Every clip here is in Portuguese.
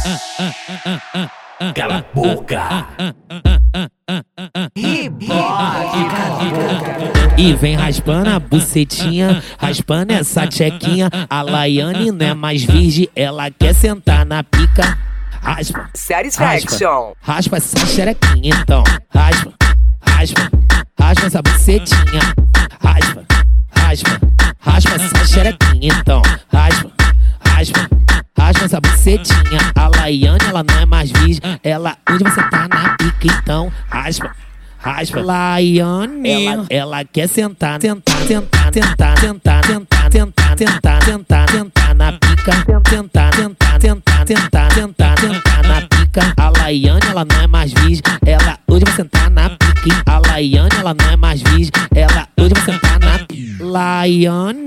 Cala a boca. E vem raspando a bucetinha, raspando essa tchequinha. A Laiane não é mais virgem, ela quer sentar na pica. Raspa, Satisfaction. raspa essa xerequinha então. Raspa, raspa, raspa essa bucetinha. Raspa, raspa, raspa essa xerequinha então. Raspa, raspa, raspa essa bucetinha. A Laiane, ela não é mais virgem, ela hoje vai sentar na pica então. Raspa, raspa, Laiane, ela quer sentar, sentar, sentar, sentar, sentar, sentar, sentar, sentar, sentar, sentar na pica, sentar, sentar, sentar, sentar, sentar, sentar na pica. A Laiane, ela não é mais virgem, ela hoje vai sentar na pica. A Laiane, ela não é mais virgem, ela hoje vai sentar na pica. Laiane.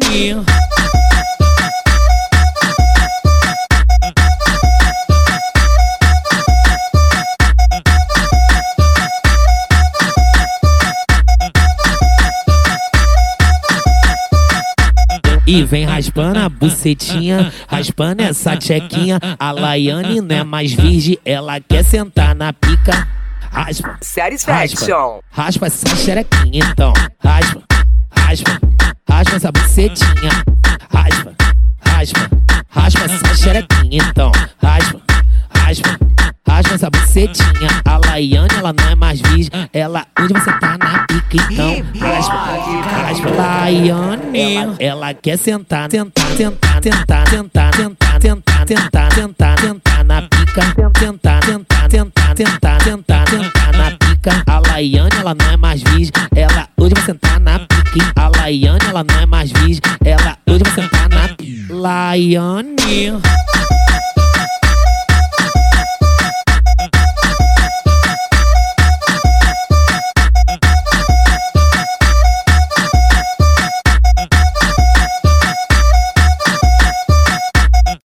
E vem raspando a bucetinha, raspando essa tchequinha. A Laiane não é mais virgem, ela quer sentar na pica. Raspa, Satisfaction. raspa essa xerequinha então. Raspa, raspa, raspa essa bucetinha. Raspa, raspa, raspa essa xerequinha então. Raspa, raspa, raspa essa bucetinha. A Laiane, ela não é mais virgem, ela hoje vai sentar na pica então. Raspa, raspa, Laiane, ela quer sentar, sentar, sentar, sentar, sentar, sentar, sentar, sentar, sentar, sentar na pica. Sentar, sentar, sentar, sentar, sentar, sentar na pica. A Laiane, ela não é mais virgem, ela hoje vai sentar na pica. A Laiane, ela não é mais virgem, ela hoje vai sentar na pica. Laiane.